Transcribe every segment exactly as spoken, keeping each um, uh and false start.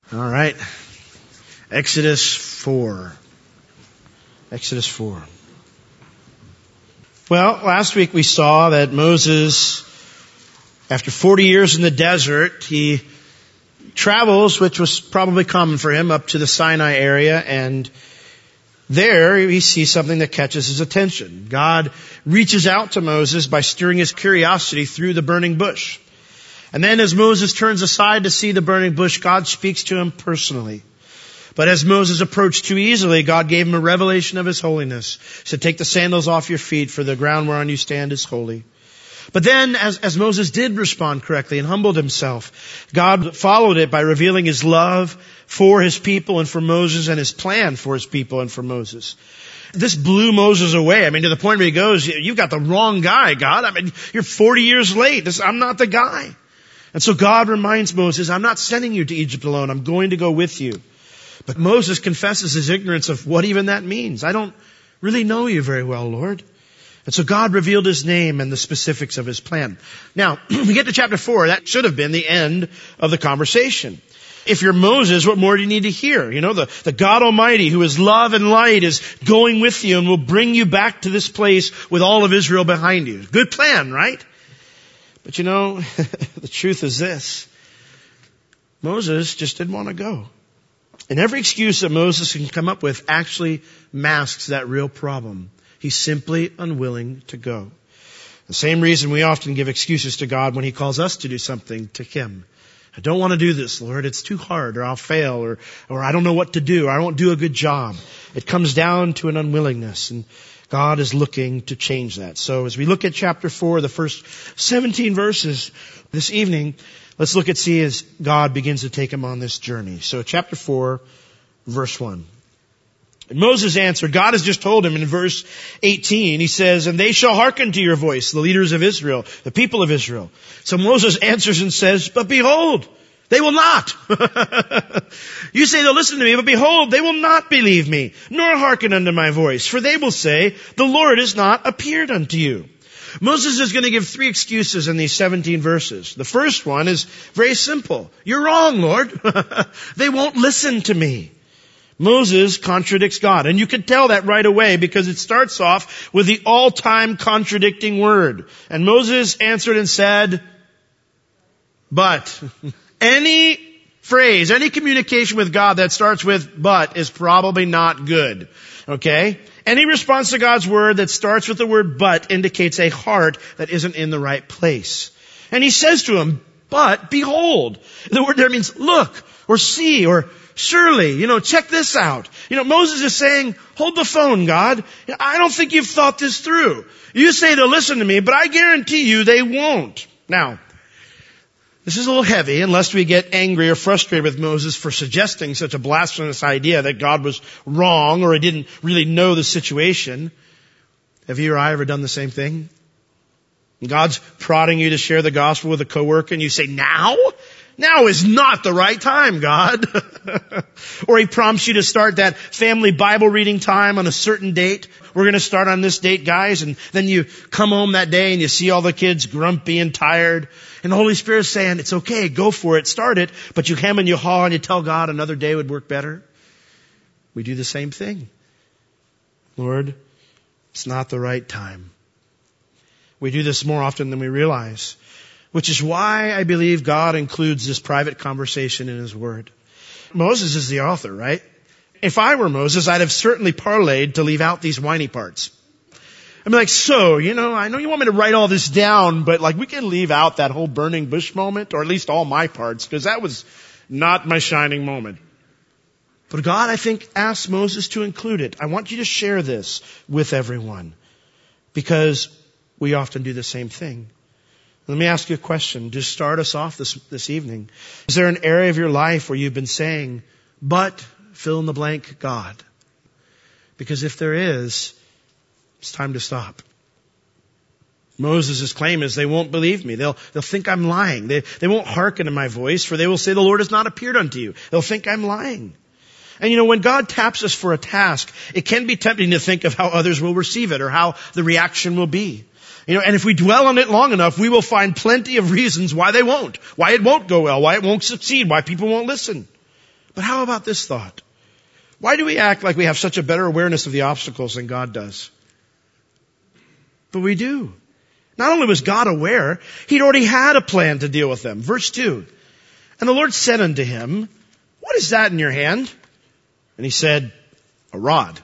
All right. Exodus four. Exodus four. Well, last week we saw that Moses, after forty years in the desert, he travels, which was probably common for him, up to the Sinai area, and there he sees something that catches his attention. God reaches out to Moses by stirring his curiosity through the burning bush. And then as Moses turns aside to see the burning bush, God speaks to him personally. But as Moses approached too easily, God gave him a revelation of his holiness. He said, take the sandals off your feet, for the ground whereon you stand is holy. But then, as, as Moses did respond correctly and humbled himself, God followed it by revealing his love for his people and for Moses, and his plan for his people and for Moses. This blew Moses away. I mean, to the point where he goes, you've got the wrong guy, God. I mean, you're forty years late. This, I'm not the guy. And so God reminds Moses, I'm not sending you to Egypt alone. I'm going to go with you. But Moses confesses his ignorance of what even that means. I don't really know you very well, Lord. And so God revealed his name and the specifics of his plan. Now, we get to chapter four. That should have been the end of the conversation. If you're Moses, what more do you need to hear? You know, the, the God Almighty, who is love and light, is going with you and will bring you back to this place with all of Israel behind you. Good plan, right? But you know, the truth is this. Moses just didn't want to go. And every excuse that Moses can come up with actually masks that real problem. He's simply unwilling to go. The same reason we often give excuses to God when he calls us to do something to him. I don't want to do this, Lord. It's too hard, or I'll fail, or, or I don't know what to do, or I won't do a good job. It comes down to an unwillingness, and God is looking to change that. So as we look at chapter four, the first seventeen verses this evening, let's look at see as God begins to take him on this journey. So chapter four, verse one. And Moses answered, God has just told him in verse eighteen, he says, and they shall hearken to your voice, the leaders of Israel, the people of Israel. So Moses answers and says, but behold, they will not. You say they'll listen to me, but behold, they will not believe me, nor hearken unto my voice. For they will say, the Lord has not appeared unto you. Moses is going to give three excuses in these seventeen verses. The first one is very simple. You're wrong, Lord. They won't listen to me. Moses contradicts God. And you can tell that right away because it starts off with the all-time contradicting word. And Moses answered and said, but. Any phrase, any communication with God that starts with but is probably not good. Okay? Any response to God's word that starts with the word but indicates a heart that isn't in the right place. And he says to him, but behold. The word there means look or see or surely. You know, check this out. You know, Moses is saying, hold the phone, God. I don't think you've thought this through. You say they'll listen to me, but I guarantee you they won't. Now, this is a little heavy unless we get angry or frustrated with Moses for suggesting such a blasphemous idea that God was wrong or he didn't really know the situation. Have you or I ever done the same thing? God's prodding you to share the gospel with a coworker and you say, now? Now is not the right time, God. Or he prompts you to start that family Bible reading time on a certain date. We're going to start on this date, guys. And then you come home that day and you see all the kids grumpy and tired. And the Holy Spirit's saying, it's okay, go for it, start it. But you hem and you haw and you tell God another day would work better. We do the same thing. Lord, it's not the right time. We do this more often than we realize. Which is why I believe God includes this private conversation in his word. Moses is the author, right? If I were Moses, I'd have certainly parlayed to leave out these whiny parts. I'd be like, so, you know, I know you want me to write all this down, but like we can leave out that whole burning bush moment, or at least all my parts, because that was not my shining moment. But God, I think, asked Moses to include it. I want you to share this with everyone, because we often do the same thing. Let me ask you a question. Just start us off this, this evening. Is there an area of your life where you've been saying, but fill in the blank, God? Because if there is, it's time to stop. Moses' claim is they won't believe me. They'll, they'll think I'm lying. They, they won't hearken to my voice, for they will say the Lord has not appeared unto you. They'll think I'm lying. And you know, when God taps us for a task, it can be tempting to think of how others will receive it or how the reaction will be. You know, and if we dwell on it long enough, we will find plenty of reasons why they won't, why it won't go well, why it won't succeed, why people won't listen. But how about this thought? Why do we act like we have such a better awareness of the obstacles than God does? But we do. Not only was God aware, He'd already had a plan to deal with them. Verse two. And the Lord said unto him, what is that in your hand? And he said, a rod.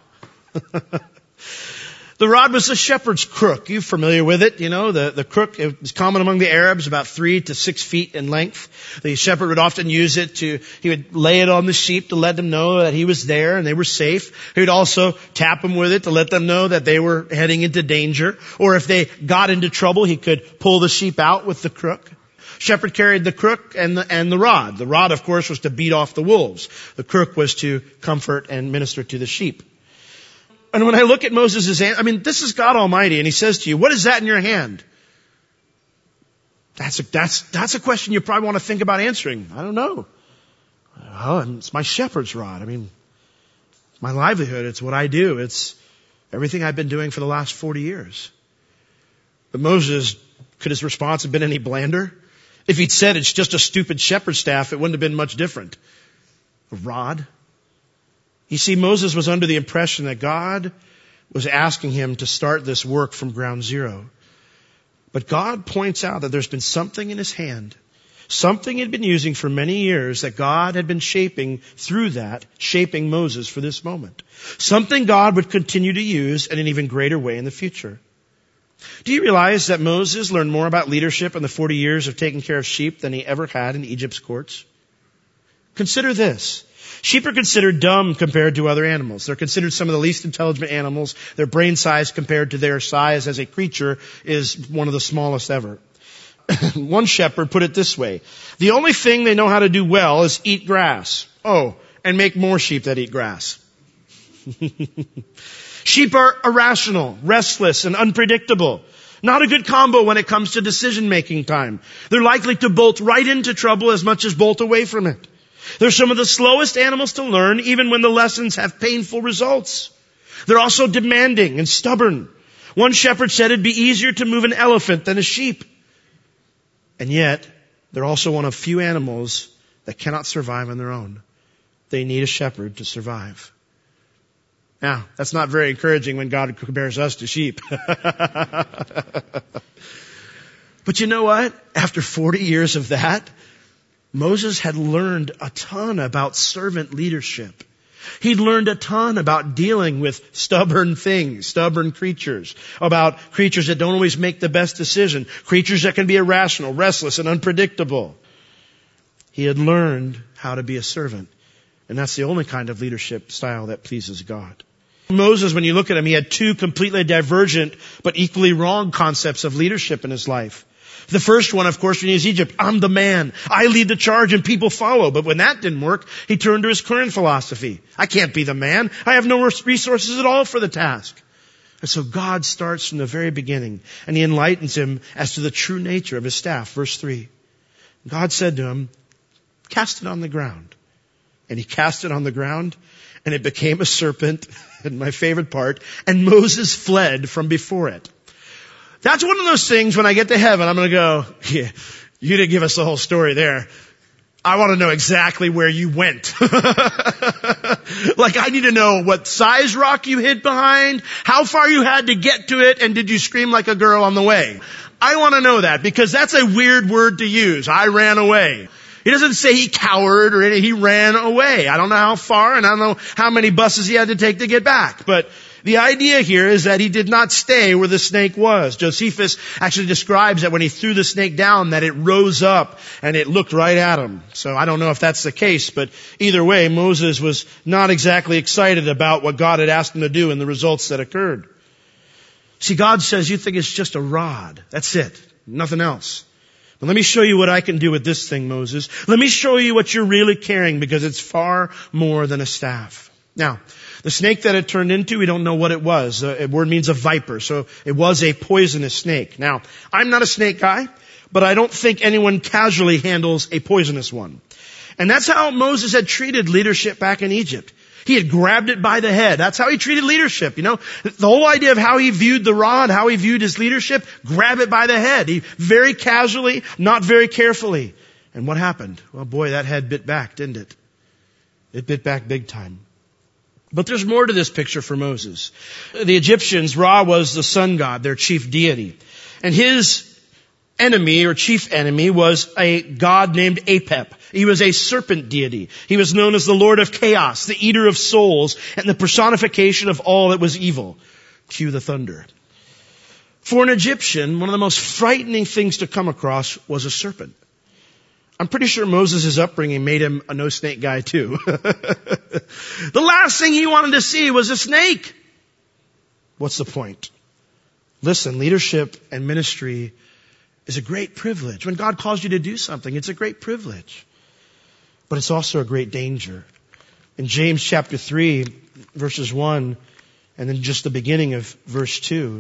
The rod was a shepherd's crook. You're familiar with it. You know, the, the crook is common among the Arabs, about three to six feet in length. The shepherd would often use it to, he would lay it on the sheep to let them know that he was there and they were safe. He would also tap them with it to let them know that they were heading into danger. Or if they got into trouble, he could pull the sheep out with the crook. Shepherd carried the crook and the, and the rod. The rod, of course, was to beat off the wolves. The crook was to comfort and minister to the sheep. And when I look at Moses' hand, I mean, this is God Almighty, and He says to you, what is that in your hand? That's a, that's, that's a question you probably want to think about answering. I don't know. Oh, it's my shepherd's rod. I mean, it's my livelihood. It's what I do. It's everything I've been doing for the last forty years. But Moses, could his response have been any blander? If he'd said it's just a stupid shepherd's staff, it wouldn't have been much different. A rod? You see, Moses was under the impression that God was asking him to start this work from ground zero. But God points out that there's been something in his hand, something he'd been using for many years that God had been shaping through that, shaping Moses for this moment. Something God would continue to use in an even greater way in the future. Do you realize that Moses learned more about leadership in the forty years of taking care of sheep than he ever had in Egypt's courts? Consider this. Sheep are considered dumb compared to other animals. They're considered some of the least intelligent animals. Their brain size compared to their size as a creature is one of the smallest ever. One shepherd put it this way. The only thing they know how to do well is eat grass. Oh, and make more sheep that eat grass. Sheep are irrational, restless, and unpredictable. Not a good combo when it comes to decision-making time. They're likely to bolt right into trouble as much as bolt away from it. They're some of the slowest animals to learn, even when the lessons have painful results. They're also demanding and stubborn. One shepherd said it'd be easier to move an elephant than a sheep. And yet, they're also one of few animals that cannot survive on their own. They need a shepherd to survive. Now, that's not very encouraging when God compares us to sheep. But you know what? After forty years of that, Moses had learned a ton about servant leadership. He'd learned a ton about dealing with stubborn things, stubborn creatures, about creatures that don't always make the best decision, creatures that can be irrational, restless, and unpredictable. He had learned how to be a servant, and that's the only kind of leadership style that pleases God. Moses, when you look at him, he had two completely divergent but equally wrong concepts of leadership in his life. The first one, of course, when he was Egypt, I'm the man. I lead the charge and people follow. But when that didn't work, he turned to his current philosophy. I can't be the man. I have no resources at all for the task. And so God starts from the very beginning and He enlightens him as to the true nature of his staff. Verse three. God said to him, cast it on the ground. And he cast it on the ground and it became a serpent, and my favorite part, and Moses fled from before it. That's one of those things when I get to heaven, I'm going to go, yeah, you didn't give us the whole story there. I want to know exactly where you went. Like, I need to know what size rock you hid behind, how far you had to get to it, and did you scream like a girl on the way? I want to know that because that's a weird word to use. I ran away. He doesn't say he cowered or anything. He ran away. I don't know how far and I don't know how many buses he had to take to get back. But the idea here is that he did not stay where the snake was. Josephus actually describes that when he threw the snake down, that it rose up and it looked right at him. So I don't know if that's the case, but either way, Moses was not exactly excited about what God had asked him to do and the results that occurred. See, God says, you think it's just a rod. That's it. Nothing else. But let me show you what I can do with this thing, Moses. Let me show you what you're really carrying because it's far more than a staff. Now, the snake that it turned into, we don't know what it was. The word means a viper, so it was a poisonous snake. Now, I'm not a snake guy, but I don't think anyone casually handles a poisonous one. And that's how Moses had treated leadership back in Egypt. He had grabbed it by the head. That's how he treated leadership, you know. The whole idea of how he viewed the rod, how he viewed his leadership, grab it by the head. He very casually, not very carefully. And what happened? Well, boy, that head bit back, didn't it? It bit back big time. But there's more to this picture for Moses. The Egyptians, Ra was the sun god, their chief deity. And his enemy or chief enemy was a god named Apep. He was a serpent deity. He was known as the Lord of Chaos, the eater of souls, and the personification of all that was evil. Cue the thunder. For an Egyptian, one of the most frightening things to come across was a serpent. I'm pretty sure Moses' upbringing made him a no-snake guy too. The last thing he wanted to see was a snake. What's the point? Listen, leadership and ministry is a great privilege. When God calls you to do something, it's a great privilege. But it's also a great danger. In James chapter three, verses one, and then just the beginning of verse two,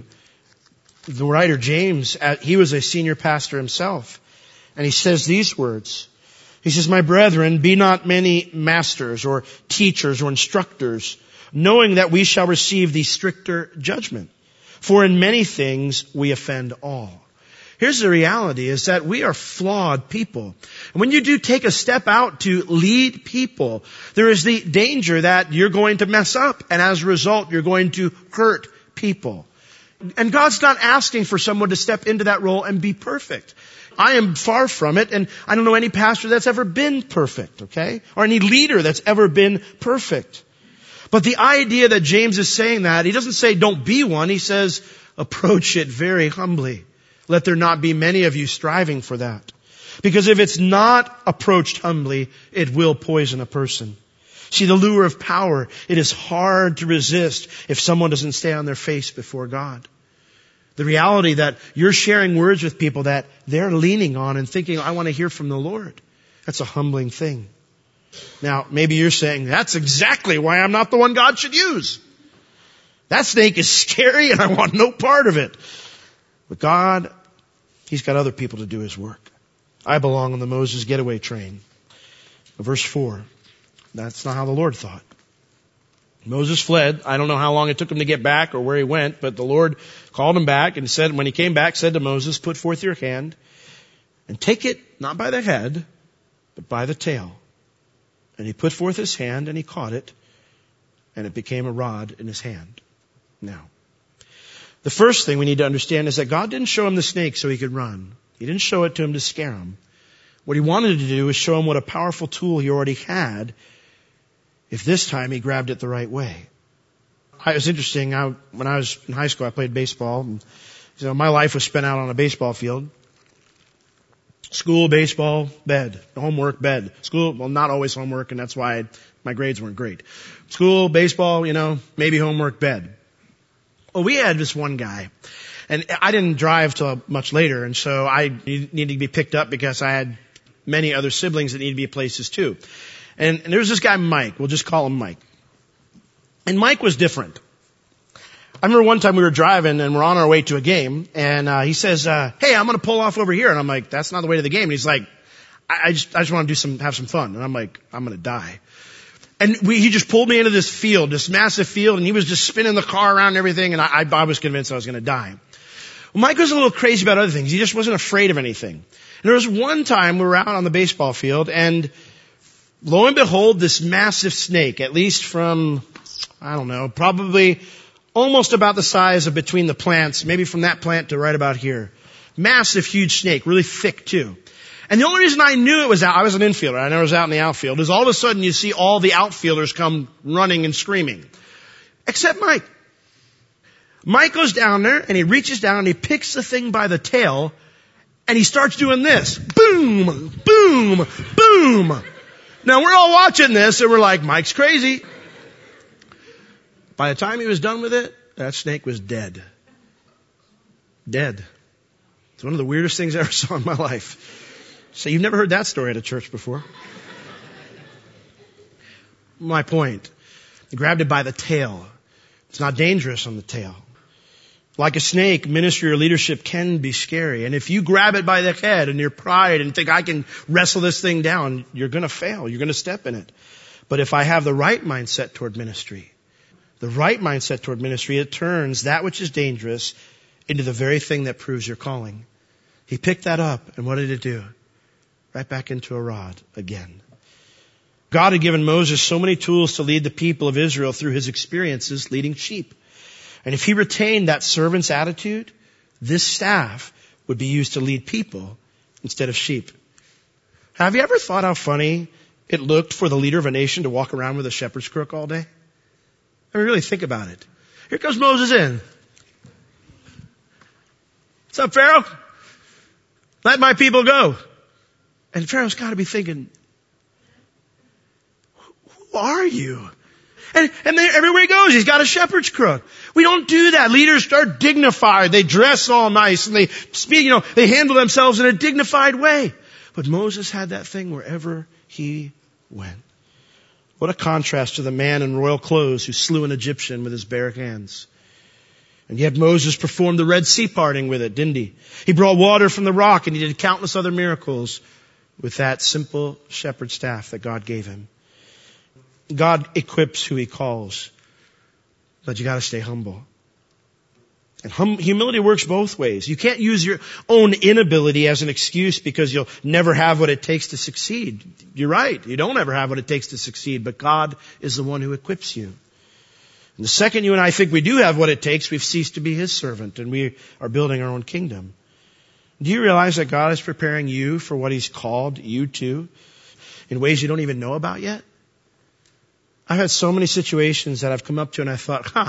the writer James, he was a senior pastor himself. And he says these words. He says, "My brethren, be not many masters or teachers or instructors, knowing that we shall receive the stricter judgment. For in many things we offend all." Here's the reality, is that we are flawed people. And when you do take a step out to lead people, there is the danger that you're going to mess up. And as a result, you're going to hurt people. And God's not asking for someone to step into that role and be perfect. I am far from it, and I don't know any pastor that's ever been perfect, okay? Or any leader that's ever been perfect. But the idea that James is saying that, he doesn't say don't be one, he says approach it very humbly. Let there not be many of you striving for that. Because if it's not approached humbly, it will poison a person. See, the lure of power, it is hard to resist if someone doesn't stay on their face before God. The reality that you're sharing words with people that they're leaning on and thinking, I want to hear from the Lord. That's a humbling thing. Now, maybe you're saying, that's exactly why I'm not the one God should use. That snake is scary and I want no part of it. But God, He's got other people to do His work. I belong on the Moses getaway train. Verse four. That's not how the Lord thought. Moses fled. I don't know how long it took him to get back or where he went, but the Lord called him back and said, when he came back, said to Moses, put forth your hand and take it not by the head, but by the tail. And he put forth his hand and he caught it, and it became a rod in his hand. Now, the first thing we need to understand is that God didn't show him the snake so he could run. He didn't show it to him to scare him. What he wanted to do was show him what a powerful tool he already had if this time he grabbed it the right way. It was interesting. I, when I was in high school, I played baseball. And, you know, my life was spent out on a baseball field. School, baseball, bed. Homework, bed. School, well, not always homework, and that's why I, my grades weren't great. School, baseball, you know, maybe homework, bed. Well, we had this one guy, and I didn't drive till much later, and so I needed to be picked up because I had many other siblings that needed to be at places too. And, and there was this guy, Mike. We'll just call him Mike. And Mike was different. I remember one time we were driving and we're on our way to a game, and uh, he says, uh, hey, I'm going to pull off over here. And I'm like, that's not the way to the game. And he's like, I, I just, I just want to do some, have some fun. And I'm like, I'm going to die. And we, he just pulled me into this field, this massive field, and he was just spinning the car around and everything, and I, I, I was convinced I was going to die. Well, Mike was a little crazy about other things. He just wasn't afraid of anything. And there was one time we were out on the baseball field, and lo and behold, this massive snake, at least from, I don't know, probably almost about the size of between the plants, maybe from that plant to right about here. Massive, huge snake, really thick too. And the only reason I knew it was out, I was an infielder, I never was out in the outfield, is all of a sudden you see all the outfielders come running and screaming. Except Mike. Mike goes down there and he reaches down and he picks the thing by the tail and he starts doing this. Boom, boom, boom. Now we're all watching this and we're like, Mike's crazy. By the time he was done with it, that snake was dead. Dead. It's one of the weirdest things I ever saw in my life. So you've never heard that story at a church before. My point. He grabbed it by the tail. It's not dangerous on the tail. Like a snake, ministry or leadership can be scary. And if you grab it by the head and your pride and think I can wrestle this thing down, you're going to fail. You're going to step in it. But if I have the right mindset toward ministry, the right mindset toward ministry, it turns that which is dangerous into the very thing that proves your calling. He picked that up, and what did it do? Right back into a rod again. God had given Moses so many tools to lead the people of Israel through his experiences leading sheep. And if he retained that servant's attitude, this staff would be used to lead people instead of sheep. Have you ever thought how funny it looked for the leader of a nation to walk around with a shepherd's crook all day? I mean, really think about it. Here comes Moses in. What's up, Pharaoh? Let my people go. And Pharaoh's got to be thinking, who are you? And, and they, everywhere he goes, he's got a shepherd's crook. We don't do that. Leaders are dignified. They dress all nice and they speak, you know, they handle themselves in a dignified way. But Moses had that thing wherever he went. What a contrast to the man in royal clothes who slew an Egyptian with his bare hands. And yet Moses performed the Red Sea parting with it, didn't he? He brought water from the rock and he did countless other miracles with that simple shepherd staff that God gave him. God equips who he calls, but you got to stay humble. And hum- humility works both ways. You can't use your own inability as an excuse because you'll never have what it takes to succeed. You're right. You don't ever have what it takes to succeed, but God is the one who equips you. And the second you and I think we do have what it takes, we've ceased to be his servant and we are building our own kingdom. Do you realize that God is preparing you for what he's called you to in ways you don't even know about yet? I've had so many situations that I've come up to and I thought, huh,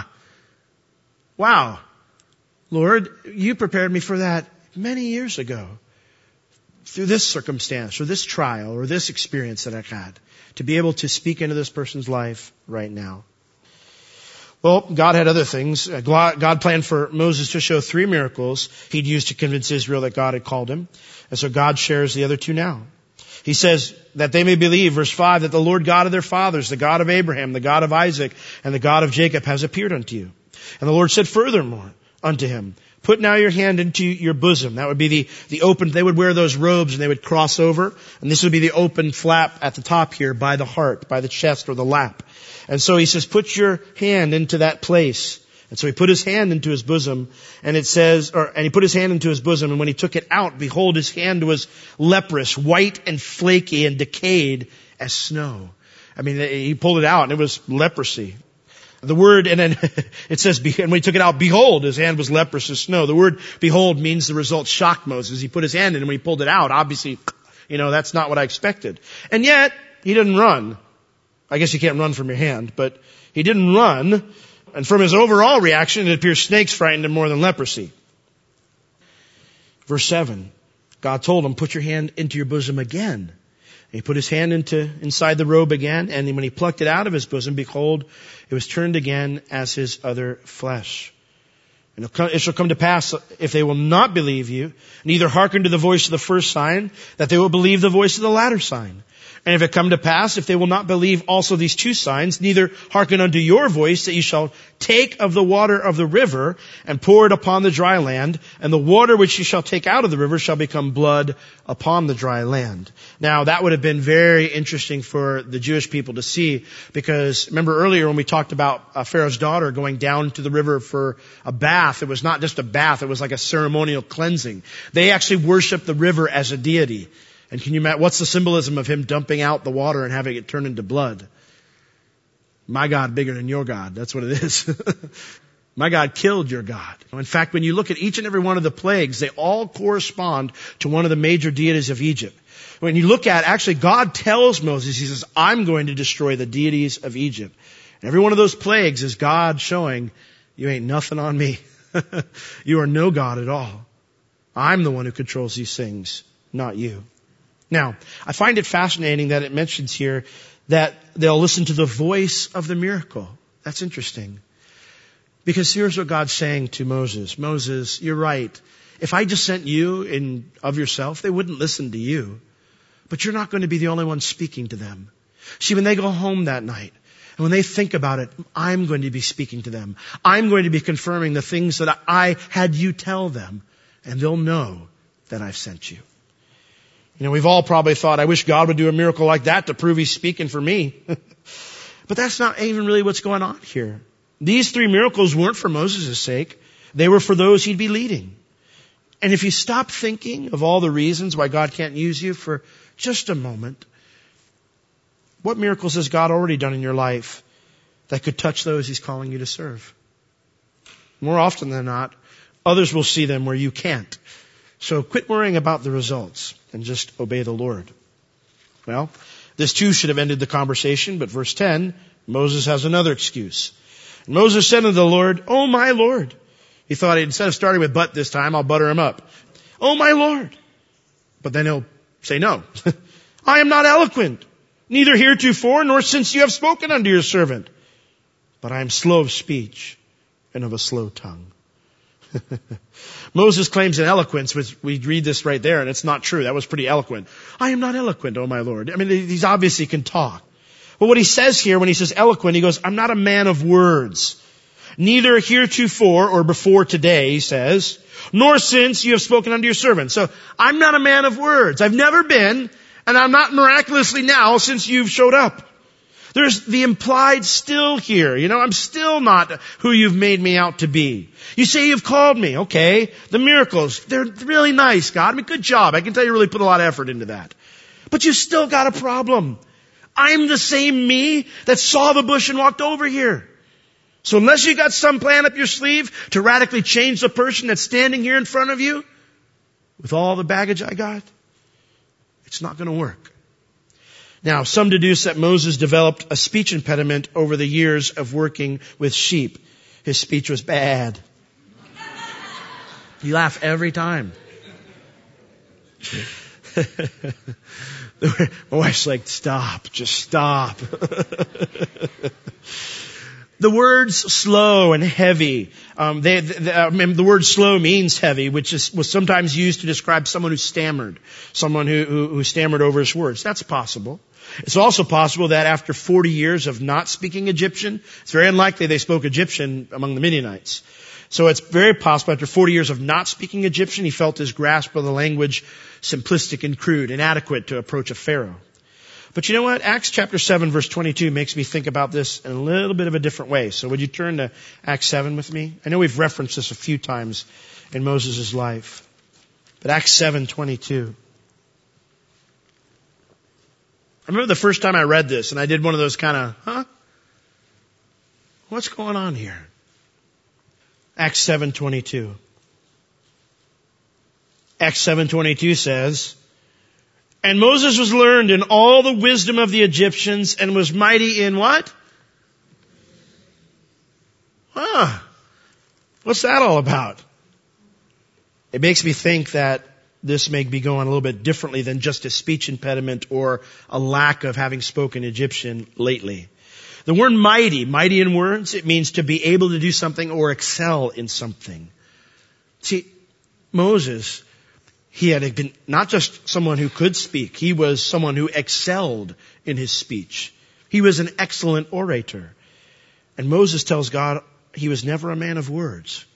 wow, Lord, you prepared me for that many years ago through this circumstance or this trial or this experience that I've had to be able to speak into this person's life right now. Well, God had other things. God planned for Moses to show three miracles he'd use to convince Israel that God had called him. And so God shares the other two now. He says that they may believe, verse five, that the Lord God of their fathers, the God of Abraham, the God of Isaac, and the God of Jacob has appeared unto you. And the Lord said furthermore unto him, put now your hand into your bosom. That would be the, the open, they would wear those robes and they would cross over. And this would be the open flap at the top here by the heart, by the chest or the lap. And so he says, put your hand into that place. And so he put his hand into his bosom, and it says, or, and he put his hand into his bosom, and when he took it out, behold, his hand was leprous, white and flaky and decayed as snow. I mean, he pulled it out, and it was leprosy. The word, and then it says, and when he took it out, behold, his hand was leprous as snow. The word behold means the result shocked Moses. He put his hand in, and when he pulled it out, obviously, you know, that's not what I expected. And yet, he didn't run. I guess you can't run from your hand, but he didn't run. And from his overall reaction, it appears snakes frightened him more than leprosy. Verse seven, God told him, put your hand into your bosom again. And he put his hand into inside the robe again, and when he plucked it out of his bosom, behold, it was turned again as his other flesh. And it shall come to pass, if they will not believe you, neither hearken to the voice of the first sign, that they will believe the voice of the latter sign. And if it come to pass, if they will not believe also these two signs, neither hearken unto your voice, that you shall take of the water of the river and pour it upon the dry land, and the water which you shall take out of the river shall become blood upon the dry land. Now, that would have been very interesting for the Jewish people to see, because remember earlier when we talked about uh, Pharaoh's daughter going down to the river for a bath, it was not just a bath, it was like a ceremonial cleansing. They actually worshiped the river as a deity. And can you imagine, what's the symbolism of him dumping out the water and having it turn into blood? My God bigger than your God. That's what it is. My God killed your God. In fact, when you look at each and every one of the plagues, they all correspond to one of the major deities of Egypt. When you look at, actually, God tells Moses, he says, I'm going to destroy the deities of Egypt. And every one of those plagues is God showing, you ain't nothing on me. You are no God at all. I'm the one who controls these things, not you. Now, I find it fascinating that it mentions here that they'll listen to the voice of the miracle. That's interesting. Because here's what God's saying to Moses. Moses, you're right. If I just sent you in of yourself, they wouldn't listen to you. But you're not going to be the only one speaking to them. See, when they go home that night, and when they think about it, I'm going to be speaking to them. I'm going to be confirming the things that I had you tell them. And they'll know that I've sent you. You know, we've all probably thought, I wish God would do a miracle like that to prove he's speaking for me. But that's not even really what's going on here. These three miracles weren't for Moses' sake. They were for those he'd be leading. And if you stop thinking of all the reasons why God can't use you for just a moment, What miracles has God already done in your life that could touch those He's calling you to serve? More often than not, others will see them where you can't. So quit worrying about the results and just obey the Lord. Well, this too should have ended the conversation, but verse ten, Moses has another excuse. Moses said unto the Lord, "Oh my Lord." He thought, instead of starting with but this time, I'll butter him up. "Oh my Lord." But then he'll say no. "I am not eloquent, neither heretofore nor since you have spoken unto your servant. But I am slow of speech and of a slow tongue." Moses claims an eloquence, which we read this right there, and it's not true. That was pretty eloquent. "I am not eloquent, oh my Lord." I mean, he's obviously can talk. But what he says here, when he says eloquent, he goes, "I'm not a man of words. Neither heretofore," or before today, he says, "nor since you have spoken unto your servant." So, I'm not a man of words. I've never been, and I'm not miraculously now since you've showed up. There's the implied still here. You know, I'm still not who you've made me out to be. You say you've called me. Okay. The miracles, they're really nice, God. I mean, good job. I can tell you really put a lot of effort into that. But you still got a problem. I'm the same me that saw the bush and walked over here. So unless you got some plan up your sleeve to radically change the person that's standing here in front of you, with all the baggage I got, it's not going to work. Now, some deduce that Moses developed a speech impediment over the years of working with sheep. His speech was bad. You laugh every time. My wife's like, "Stop, just stop." The words slow and heavy, um, they, they, I mean, the word slow means heavy, which is, was sometimes used to describe someone who stammered, someone who, who, who stammered over his words. That's possible. It's also possible that after forty years of not speaking Egyptian, it's very unlikely they spoke Egyptian among the Midianites. So it's very possible after forty years of not speaking Egyptian, he felt his grasp of the language simplistic and crude, inadequate to approach a Pharaoh. But you know what? Acts chapter seven verse twenty-two makes me think about this in a little bit of a different way. So would you turn to Acts seven with me? I know we've referenced this a few times in Moses' life. But Acts seven twenty-two. I remember the first time I read this and I did one of those kind of, huh? What's going on here? Acts seven twenty-two. Acts seven twenty-two says, "And Moses was learned in all the wisdom of the Egyptians and was mighty in" what? Huh. What's that all about? It makes me think that this may be going a little bit differently than just a speech impediment or a lack of having spoken Egyptian lately. The word mighty, mighty in words, it means to be able to do something or excel in something. See, Moses, he had been not just someone who could speak. He was someone who excelled in his speech. He was an excellent orator. And Moses tells God he was never a man of words.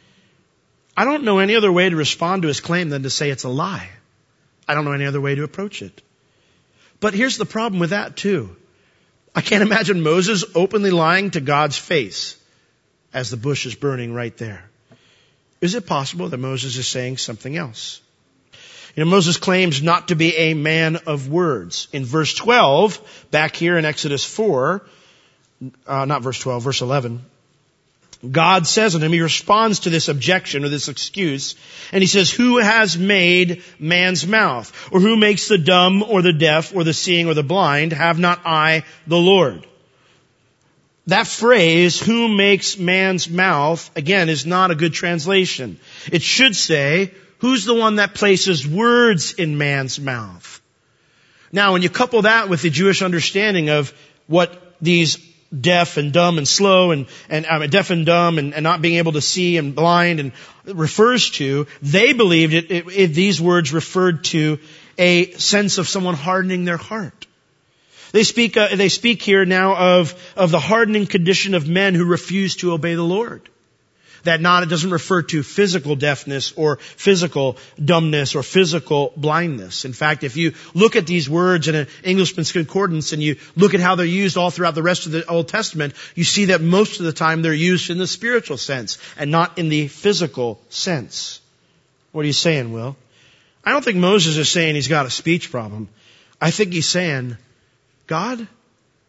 I don't know any other way to respond to his claim than to say it's a lie. I don't know any other way to approach it. But here's the problem with that too. I can't imagine Moses openly lying to God's face as the bush is burning right there. Is it possible that Moses is saying something else? You know, Moses claims not to be a man of words. In verse twelve, back here in Exodus four, uh, not verse twelve, verse eleven, God says unto him, he responds to this objection or this excuse, and he says, "Who has made man's mouth? Or who makes the dumb or the deaf or the seeing or the blind? Have not I the Lord?" That phrase, "who makes man's mouth," again, is not a good translation. It should say, "Who's the one that places words in man's mouth?" Now, when you couple that with the Jewish understanding of what these deaf and dumb and slow and, and I mean, deaf and dumb and, and not being able to see and blind and refers to, they believed it, it, it, these words referred to a sense of someone hardening their heart. They speak, uh, they speak here now of, of the hardening condition of men who refuse to obey the Lord. That not, it doesn't refer to physical deafness or physical dumbness or physical blindness. In fact, if you look at these words in an Englishman's concordance and you look at how they're used all throughout the rest of the Old Testament, you see that most of the time they're used in the spiritual sense and not in the physical sense. What are you saying, Will? I don't think Moses is saying he's got a speech problem. I think he's saying, God,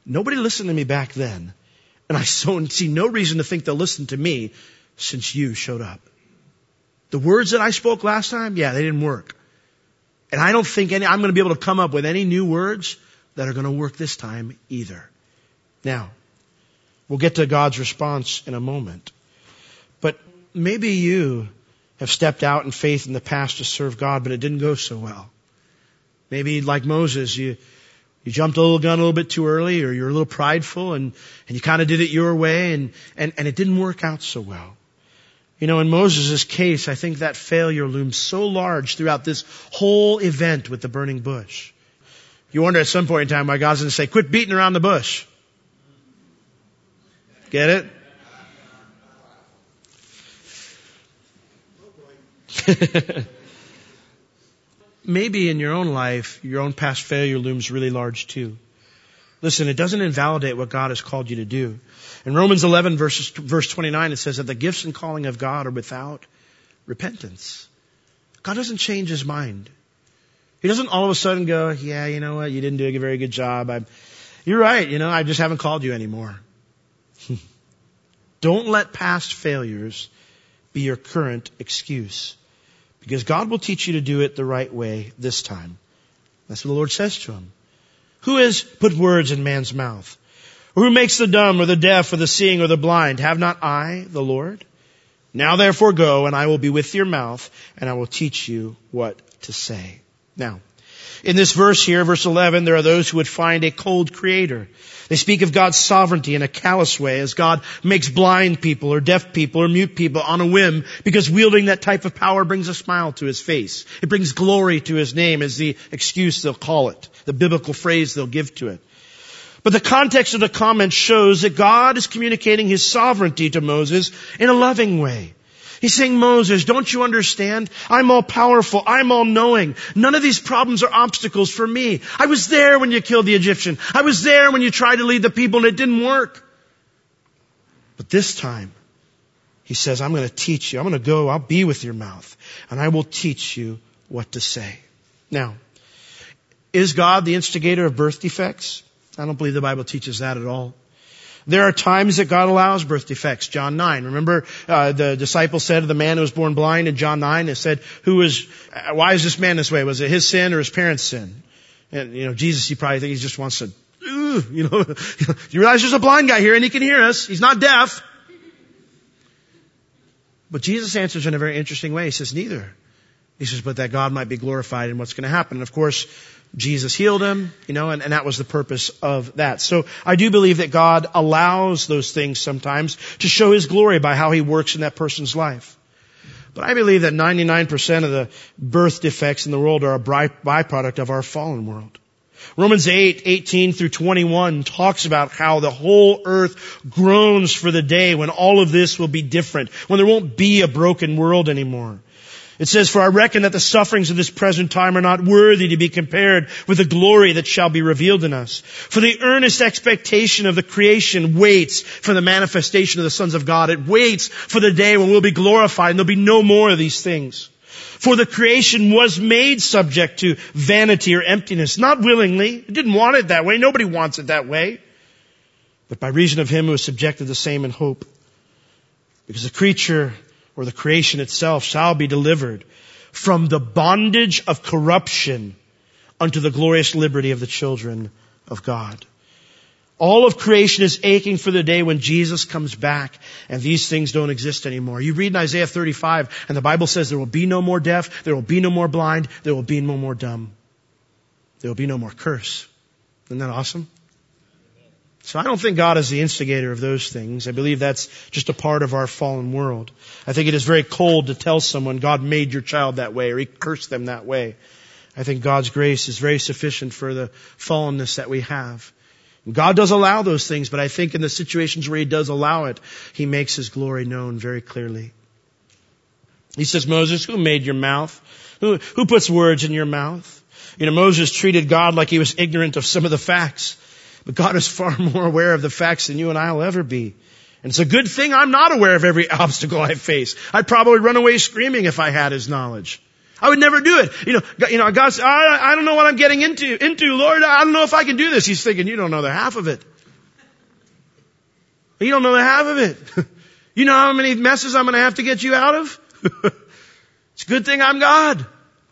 Nobody listened to me back then. And I so see no reason to think they'll listen to me since you showed up. The words that I spoke last time, yeah, they didn't work. And I don't think any, I'm going to be able to come up with any new words that are going to work this time either. Now, we'll get to God's response in a moment. But maybe you have stepped out in faith in the past to serve God, but it didn't go so well. Maybe like Moses, you you jumped a little gun a little bit too early, or you're a little prideful and, and you kind of did it your way and, and, and it didn't work out so well. You know, in Moses' case, I think that failure looms so large throughout this whole event with the burning bush. You wonder at some point in time why God's going to say, quit beating around the bush. Get it? Maybe in your own life, your own past failure looms really large too. Listen, it doesn't invalidate what God has called you to do. In Romans eleven, verses, verse twenty-nine, it says that the gifts and calling of God are without repentance. God doesn't change His mind. He doesn't all of a sudden go, yeah, you know what, you didn't do a very good job. I'm, you're right, you know, I just haven't called you anymore. Don't let past failures be your current excuse. Because God will teach you to do it the right way this time. That's what the Lord says to him. Who has put words in man's mouth? Or who makes the dumb or the deaf or the seeing or the blind? Have not I, the Lord? Now therefore go, and I will be with your mouth, and I will teach you what to say. Now, in this verse here, verse eleven, there are those who would find a cold creator. They speak of God's sovereignty in a callous way as God makes blind people or deaf people or mute people on a whim, because wielding that type of power brings a smile to His face. It brings glory to His name is the excuse they'll call it, the biblical phrase they'll give to it. But the context of the comment shows that God is communicating His sovereignty to Moses in a loving way. He's saying, Moses, don't you understand? I'm all powerful. I'm all knowing. None of these problems are obstacles for me. I was there when you killed the Egyptian. I was there when you tried to lead the people and it didn't work. But this time, He says, I'm going to teach you. I'm going to go. I'll be with your mouth and I will teach you what to say. Now, is God the instigator of birth defects? I don't believe the Bible teaches that at all. There are times that God allows birth defects. John nine. Remember, uh, the disciple said to the man who was born blind in John nine, they said, who is, uh, why is this man this way? Was it his sin or his parents' sin? And, you know, Jesus, you probably think He just wants to, uh, you know, you realize there's a blind guy here and He can hear us. He's not deaf. But Jesus answers in a very interesting way. He says, neither. He says, but that God might be glorified in what's going to happen. And of course, Jesus healed him, you know, and, and that was the purpose of that. So I do believe that God allows those things sometimes to show His glory by how He works in that person's life. But I believe that ninety-nine percent of the birth defects in the world are a byproduct of our fallen world. Romans eight, eighteen through twenty-one talks about how the whole earth groans for the day when all of this will be different, when there won't be a broken world anymore. It says, for I reckon that the sufferings of this present time are not worthy to be compared with the glory that shall be revealed in us. For the earnest expectation of the creation waits for the manifestation of the sons of God. It waits for the day when we'll be glorified and there'll be no more of these things. For the creation was made subject to vanity or emptiness, not willingly. It didn't want it that way. Nobody wants it that way. But by reason of Him who is subjected the same in hope. Because the creature or the creation itself shall be delivered from the bondage of corruption unto the glorious liberty of the children of God. All of creation is aching for the day when Jesus comes back and these things don't exist anymore. You read in Isaiah thirty-five and the Bible says there will be no more deaf, there will be no more blind, there will be no more dumb. There will be no more curse. Isn't that awesome? So I don't think God is the instigator of those things. I believe that's just a part of our fallen world. I think it is very cold to tell someone God made your child that way or He cursed them that way. I think God's grace is very sufficient for the fallenness that we have. And God does allow those things, but I think in the situations where He does allow it, He makes His glory known very clearly. He says, Moses, who made your mouth? Who, who puts words in your mouth? You know, Moses treated God like He was ignorant of some of the facts. But God is far more aware of the facts than you and I will ever be. And it's a good thing I'm not aware of every obstacle I face. I'd probably run away screaming if I had His knowledge. I would never do it. You know, God, you know, God said, I, I don't know what I'm getting into, into, Lord. I don't know if I can do this. He's thinking, you don't know the half of it. You don't know the half of it. You know how many messes I'm going to have to get you out of? It's a good thing I'm God.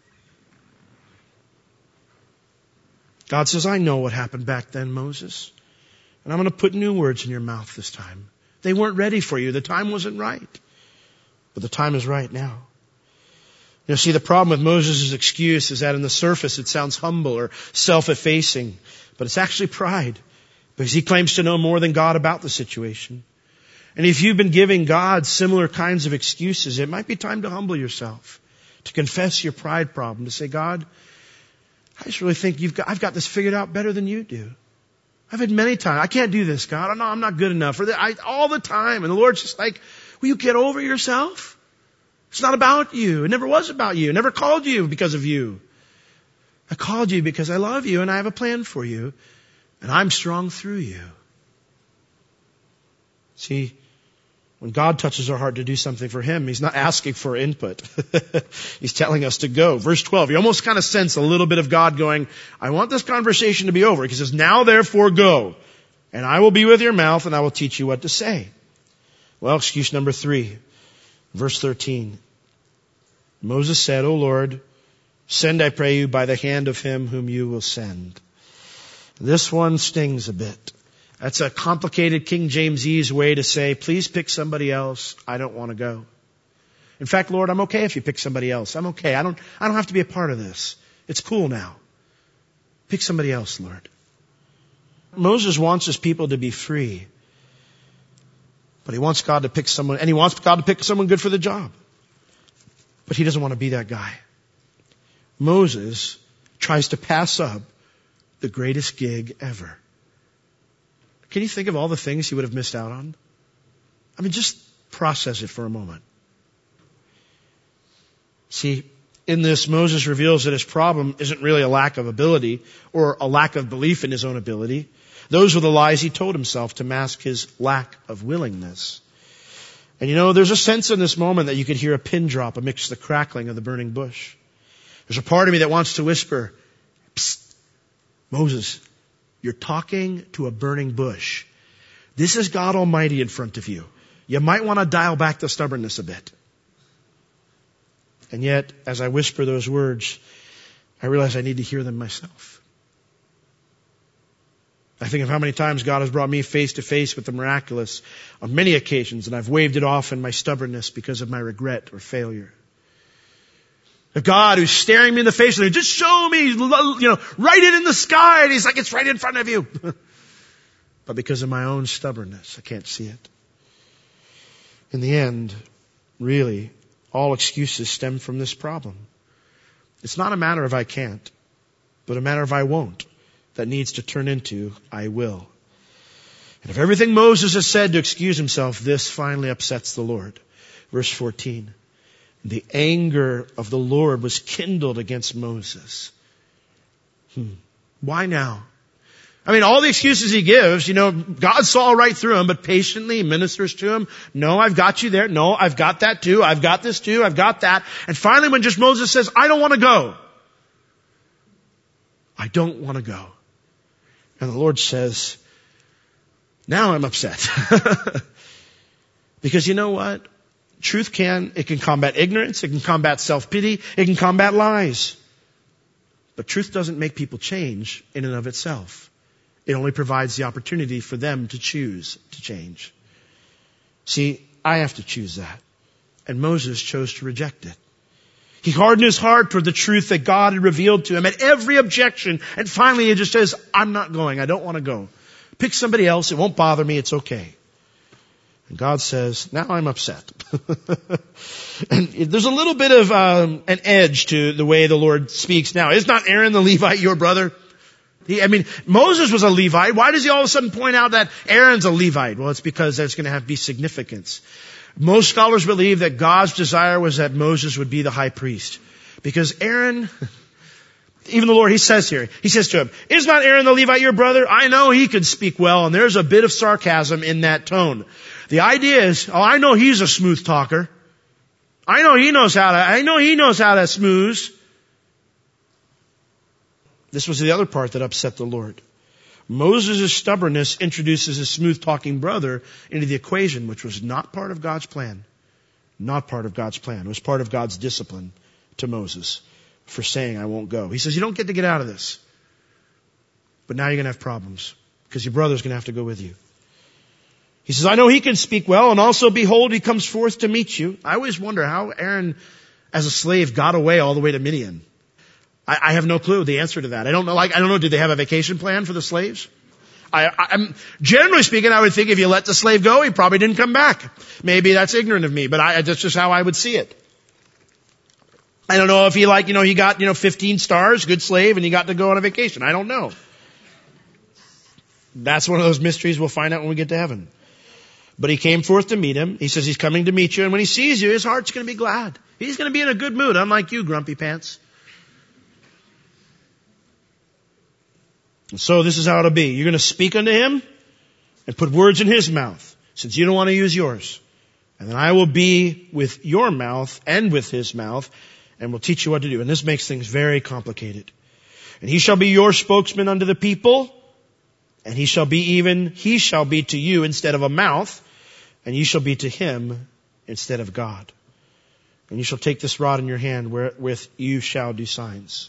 God says, I know what happened back then, Moses. And I'm going to put new words in your mouth this time. They weren't ready for you. The time wasn't right. But the time is right now. You know, see, the problem with Moses' excuse is that on the surface it sounds humble or self-effacing. But it's actually pride. Because he claims to know more than God about the situation. And if you've been giving God similar kinds of excuses, it might be time to humble yourself. To confess your pride problem. To say, God, I just really think you've got, I've got this figured out better than you do. I've had many times, I can't do this, God. I know I'm not good enough. Or I, all the time. And the Lord's just like, will you get over yourself? It's not about you. It never was about you. I never called you because of you. I called you because I love you and I have a plan for you. And I'm strong through you. See, when God touches our heart to do something for Him, He's not asking for input. He's telling us to go. Verse twelve, you almost kind of sense a little bit of God going, I want this conversation to be over. He says, now therefore go, and I will be with your mouth and I will teach you what to say. Well, excuse number three, verse thirteen. Moses said, O Lord, send, I pray you, by the hand of him whom you will send. This one stings a bit. That's a complicated King James-ese way to say, please pick somebody else. I don't want to go. In fact, Lord, I'm okay if you pick somebody else. I'm okay. I don't, I don't have to be a part of this. It's cool now. Pick somebody else, Lord. Moses wants his people to be free. But he wants God to pick someone, and he wants God to pick someone good for the job. But he doesn't want to be that guy. Moses tries to pass up the greatest gig ever. Can you think of all the things he would have missed out on? I mean, just process it for a moment. See, in this, Moses reveals that his problem isn't really a lack of ability or a lack of belief in his own ability. Those were the lies he told himself to mask his lack of willingness. And you know, there's a sense in this moment that you could hear a pin drop amidst the crackling of the burning bush. There's a part of me that wants to whisper, psst, Moses, you're talking to a burning bush. This is God Almighty in front of you. You might want to dial back the stubbornness a bit. And yet, as I whisper those words, I realize I need to hear them myself. I think of how many times God has brought me face to face with the miraculous on many occasions, and I've waved it off in my stubbornness because of my regret or failure. A God who's staring me in the face and just show me, you know, write it in the sky. And He's like, it's right in front of you. But because of my own stubbornness, I can't see it. In the end, really, all excuses stem from this problem. It's not a matter of I can't, but a matter of I won't that needs to turn into I will. And if everything Moses has said to excuse himself, this finally upsets the Lord. Verse fourteen. The anger of the Lord was kindled against Moses. Hmm. Why now? I mean, all the excuses he gives, you know, God saw right through him, but patiently ministers to him. No, I've got you there. No, I've got that too. I've got this too. I've got that. And finally, when just Moses says, I don't want to go. I don't want to go. And the Lord says, now I'm upset. Because you know what? Truth can, it can combat ignorance, it can combat self-pity, it can combat lies. But truth doesn't make people change in and of itself. It only provides the opportunity for them to choose to change. See, I have to choose that. And Moses chose to reject it. He hardened his heart toward the truth that God had revealed to him at every objection. And finally he just says, I'm not going. I don't want to go. Pick somebody else. It won't bother me. It's okay. And God says, now I'm upset. And there's a little bit of um, an edge to the way the Lord speaks now. Is not Aaron the Levite your brother? He, I mean, Moses was a Levite. Why does he all of a sudden point out that Aaron's a Levite? Well, it's because there's going to have to be significance. Most scholars believe that God's desire was that Moses would be the high priest. Because Aaron, even the Lord, he says here, he says to him, is not Aaron the Levite your brother? I know he could speak well, and there's a bit of sarcasm in that tone. The idea is, oh, I know he's a smooth talker. I know he knows how to, I know he knows how to smooze. This was the other part that upset the Lord. Moses' stubbornness introduces his smooth-talking brother into the equation, which was not part of God's plan. Not part of God's plan. It was part of God's discipline to Moses for saying, I won't go. He says, you don't get to get out of this. But now you're going to have problems because your brother's going to have to go with you. He says, I know he can speak well, and also, behold, he comes forth to meet you. I always wonder how Aaron, as a slave, got away all the way to Midian. I, I have no clue the answer to that. I don't know. Like, I don't know. Did they have a vacation plan for the slaves? I, I, I'm generally speaking, I would think if you let the slave go, he probably didn't come back. Maybe that's ignorant of me, but I, that's just how I would see it. I don't know if he like, you know, he got, you know, fifteen stars, good slave, and he got to go on a vacation. I don't know. That's one of those mysteries we'll find out when we get to heaven. But he came forth to meet him. He says he's coming to meet you. And when he sees you, his heart's going to be glad. He's going to be in a good mood, unlike you, grumpy pants. And so this is how it'll be. You're going to speak unto him and put words in his mouth, since you don't want to use yours. And then I will be with your mouth and with his mouth, and will teach you what to do. And this makes things very complicated. And he shall be your spokesman unto the people, and he shall be even, he shall be to you instead of a mouth, and you shall be to him instead of God. And you shall take this rod in your hand wherewith you shall do signs.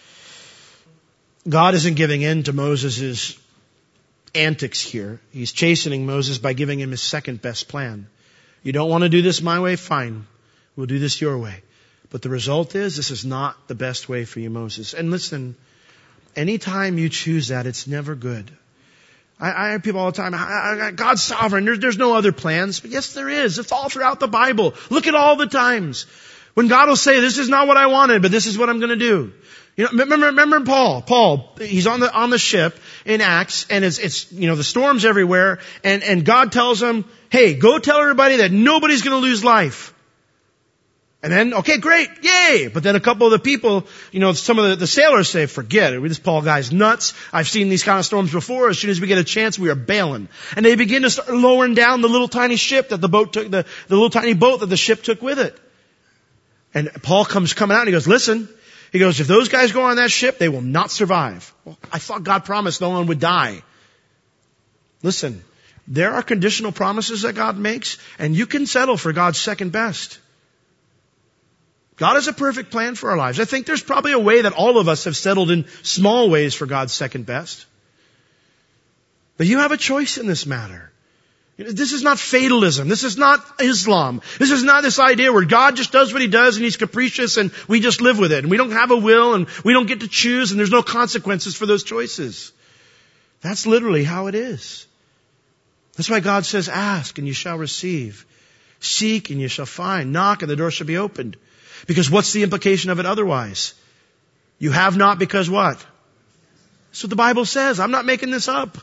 God isn't giving in to Moses' antics here. He's chastening Moses by giving him his second best plan. You don't want to do this my way? Fine. We'll do this your way. But the result is, this is not the best way for you, Moses. And listen, anytime you choose that, it's never good. I, I hear people all the time, I, I, God's sovereign. There's, there's no other plans. But yes, there is. It's all throughout the Bible. Look at all the times when God will say, this is not what I wanted, but this is what I'm going to do. You know, remember, remember Paul. Paul, he's on the, on the ship in Acts, and it's, it's, you know, the storm's everywhere, and, and God tells him, hey, go tell everybody that nobody's going to lose life. And then, okay, great, yay! But then a couple of the people, you know, some of the, the sailors say, forget it, this Paul guy's nuts. I've seen these kind of storms before. As soon as we get a chance, we are bailing. And they begin to start lowering down the little tiny ship that the boat took, the, the little tiny boat that the ship took with it. And Paul comes coming out and he goes, listen, he goes, if those guys go on that ship, they will not survive. Well, I thought God promised no one would die. Listen, there are conditional promises that God makes, and you can settle for God's second best. God has a perfect plan for our lives. I think there's probably a way that all of us have settled in small ways for God's second best. But you have a choice in this matter. This is not fatalism. This is not Islam. This is not this idea where God just does what he does and he's capricious and we just live with it. And we don't have a will and we don't get to choose and there's no consequences for those choices. That's literally how it is. That's why God says, ask and you shall receive. Seek and you shall find. Knock and the door shall be opened. Because what's the implication of it otherwise? You have not because what? That's what the Bible says. I'm not making this up.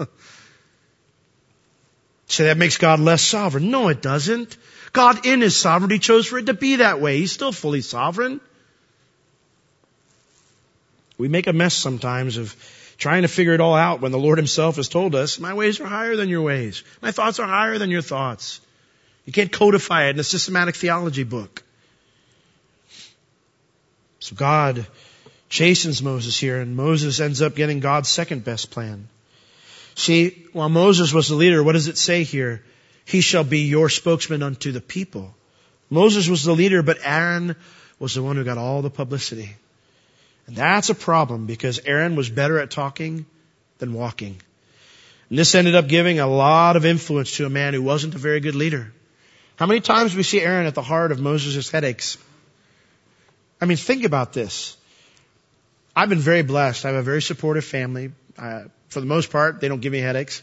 So that makes God less sovereign. No, it doesn't. God in his sovereignty chose for it to be that way. He's still fully sovereign. We make a mess sometimes of trying to figure it all out when the Lord himself has told us, my ways are higher than your ways. My thoughts are higher than your thoughts. You can't codify it in a systematic theology book. So God chastens Moses here, and Moses ends up getting God's second best plan. See, while Moses was the leader, what does it say here? He shall be your spokesman unto the people. Moses was the leader, but Aaron was the one who got all the publicity. And that's a problem because Aaron was better at talking than walking. And this ended up giving a lot of influence to a man who wasn't a very good leader. How many times do we see Aaron at the heart of Moses' headaches? I mean, think about this. I've been very blessed. I have a very supportive family. Uh, for the most part, they don't give me headaches.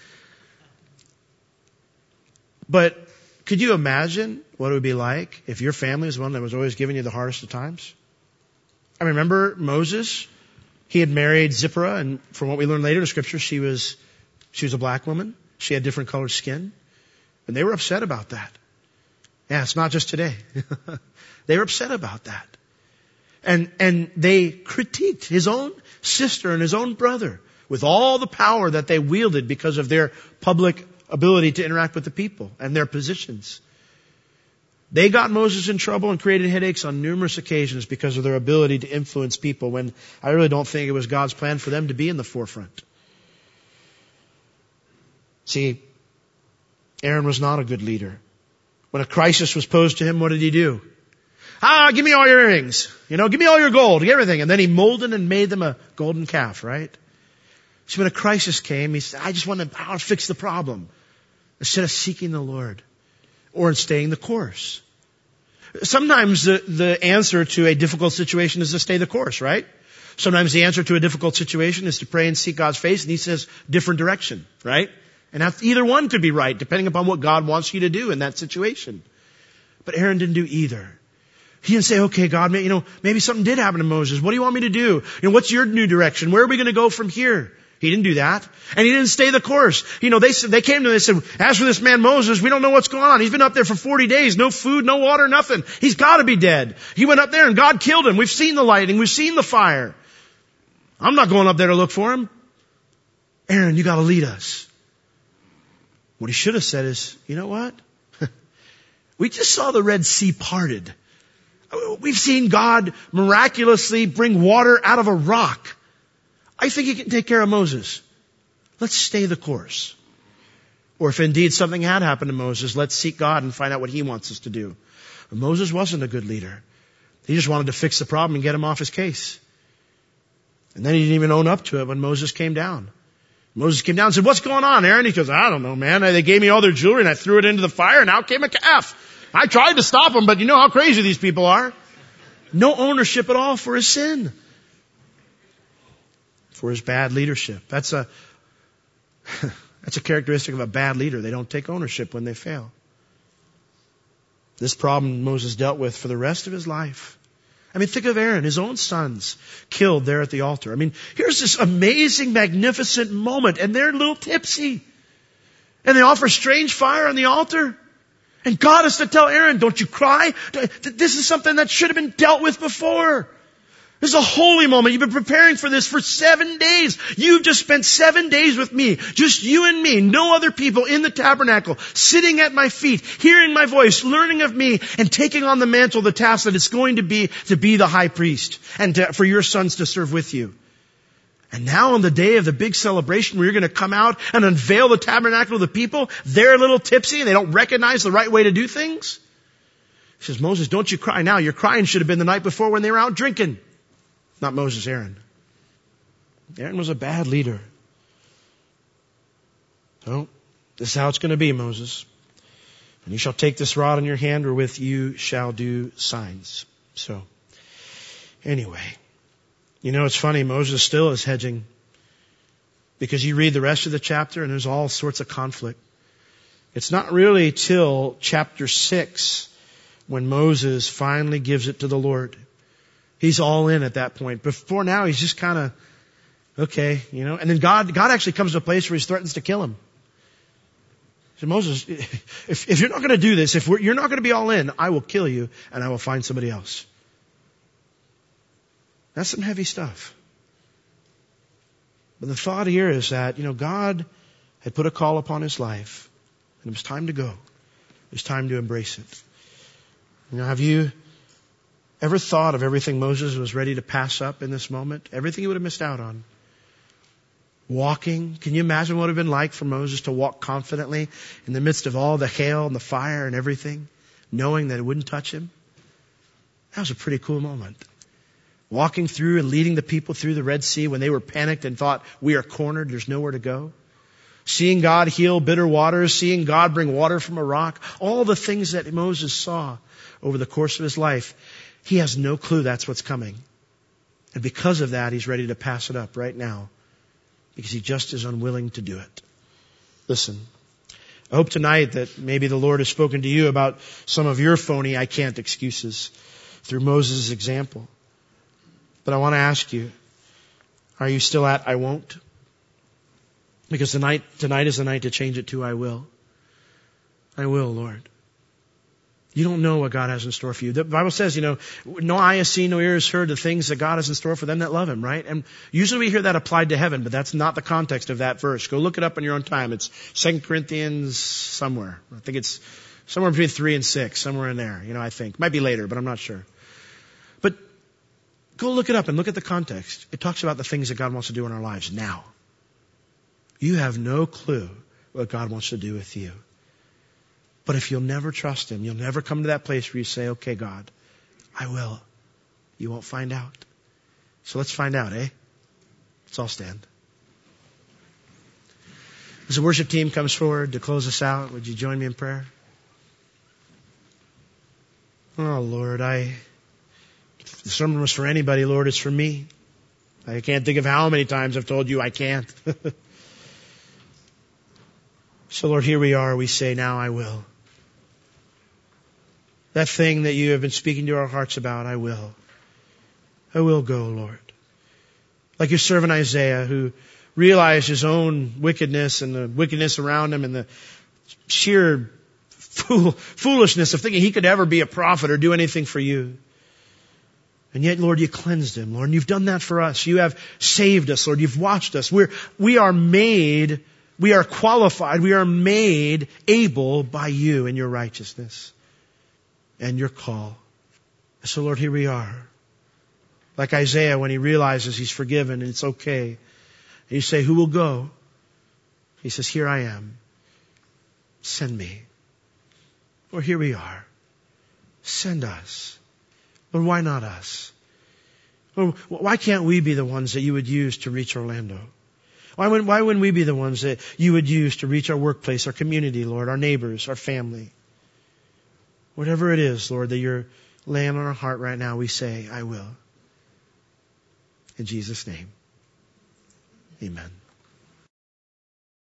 But could you imagine what it would be like if your family was one that was always giving you the hardest of times? I remember Moses. He had married Zipporah, and from what we learned later in the scripture, she was she was a black woman. She had different colored skin. And they were upset about that. Yeah, it's not just today. They were upset about that. And, and they critiqued his own sister and his own brother with all the power that they wielded because of their public ability to interact with the people and their positions. They got Moses in trouble and created headaches on numerous occasions because of their ability to influence people, when I really don't think it was God's plan for them to be in the forefront. See, Aaron was not a good leader. When a crisis was posed to him, what did he do? Ah, give me all your earrings. You know, give me all your gold, everything. And then he molded and made them a golden calf, right? So when a crisis came, he said, I just want to, I want to fix the problem. Instead of seeking the Lord or in staying the course. Sometimes the, the answer to a difficult situation is to stay the course, right? Sometimes the answer to a difficult situation is to pray and seek God's face, and he says different direction, right? And that's, either one could be right, depending upon what God wants you to do in that situation. But Aaron didn't do either. He didn't say, okay, God, you know, maybe something did happen to Moses. What do you want me to do? You know, what's your new direction? Where are we going to go from here? He didn't do that. And he didn't stay the course. You know, they said, they came to him and said, as for this man Moses, we don't know what's going on. He's been up there for forty days, no food, no water, nothing. He's got to be dead. He went up there and God killed him. We've seen the lightning. We've seen the fire. I'm not going up there to look for him. Aaron, you got to lead us. What he should have said is, you know what? We just saw the Red Sea parted. We've seen God miraculously bring water out of a rock. I think he can take care of Moses. Let's stay the course. Or if indeed something had happened to Moses, let's seek God and find out what he wants us to do. But Moses wasn't a good leader. He just wanted to fix the problem and get him off his case. And then he didn't even own up to it when Moses came down. Moses came down and said, what's going on, Aaron? He goes, I don't know, man. They gave me all their jewelry and I threw it into the fire and out came a calf. I tried to stop them, but you know how crazy these people are. No ownership at all for his sin. For his bad leadership. That's a, that's a characteristic of a bad leader. They don't take ownership when they fail. This problem Moses dealt with for the rest of his life. I mean, think of Aaron, his own sons killed there at the altar. I mean, here's this amazing, magnificent moment, and they're a little tipsy. And they offer strange fire on the altar. And God has to tell Aaron, don't you cry. This is something that should have been dealt with before. This is a holy moment. You've been preparing for this for seven days. You've just spent seven days with me. Just you and me. No other people in the tabernacle. Sitting at my feet. Hearing my voice. Learning of me. And taking on the mantle, the task that it's going to be to be the high priest. And to, for your sons to serve with you. And now on the day of the big celebration where you're going to come out and unveil the tabernacle to the people. They're a little tipsy and they don't recognize the right way to do things. He says, Moses, don't you cry now. Your crying should have been the night before when they were out drinking. Not Moses, Aaron. Aaron was a bad leader. So, this is how it's going to be, Moses. And you shall take this rod in your hand, wherewith you shall do signs. So, anyway. You know, it's funny, Moses still is hedging. Because you read the rest of the chapter and there's all sorts of conflict. It's not really till chapter six when Moses finally gives it to the Lord. He's all in at that point. Before now, he's just kind of, okay, you know. And then God, God actually comes to a place where he threatens to kill him. So Moses, if, if you're not going to do this, if we're, you're not going to be all in, I will kill you and I will find somebody else. That's some heavy stuff. But the thought here is that, you know, God had put a call upon his life and it was time to go. It was time to embrace it. You know, have you ever thought of everything Moses was ready to pass up in this moment? Everything he would have missed out on. Walking. Can you imagine what it would have been like for Moses to walk confidently in the midst of all the hail and the fire and everything, knowing that it wouldn't touch him? That was a pretty cool moment. Walking through and leading the people through the Red Sea when they were panicked and thought, we are cornered, there's nowhere to go. Seeing God heal bitter waters, seeing God bring water from a rock. All the things that Moses saw over the course of his life. He has no clue that's what's coming. And because of that, he's ready to pass it up right now. Because he just is unwilling to do it. Listen, I hope tonight that maybe the Lord has spoken to you about some of your phony I can't excuses through Moses' example. But I want to ask you, are you still at I won't? Because tonight, tonight is the night to change it to I will. I will, Lord. You don't know what God has in store for you. The Bible says, you know, no eye has seen, no ear has heard the things that God has in store for them that love him, right? And usually we hear that applied to heaven, but that's not the context of that verse. Go look it up in your own time. It's Second Corinthians somewhere. I think it's Somewhere between three and six, somewhere in there, you know, I think. Might be later, but I'm not sure. But go look it up and look at the context. It talks about the things that God wants to do in our lives now. You have no clue what God wants to do with you. But if you'll never trust Him, you'll never come to that place where you say, okay, God, I will. You won't find out. So let's find out, eh? Let's all stand. As the worship team comes forward to close us out, would you join me in prayer? Oh, Lord, I, if the sermon was for anybody, Lord, it's for me. I can't think of how many times I've told you I can't. So, Lord, here we are. We say, now I will. That thing that you have been speaking to our hearts about, I will. I will go, Lord. Like your servant Isaiah, who realized his own wickedness and the wickedness around him and the sheer fool, foolishness of thinking he could ever be a prophet or do anything for you. And yet, Lord, you cleansed him, Lord, and you've done that for us. You have saved us, Lord. You've washed us. We're, we are made, we are qualified, we are made able by you and your righteousness and your call. So, Lord, here we are. Like Isaiah, when he realizes he's forgiven and it's okay. And you say, who will go? He says, here I am. Send me. Or here we are. Send us. Lord, why not us? Lord, why can't we be the ones that you would use to reach Orlando? Why wouldn't, why wouldn't we be the ones that you would use to reach our workplace, our community, Lord, our neighbors, our family? Whatever it is, Lord, that you're laying on our heart right now, we say, I will. In Jesus' name, amen.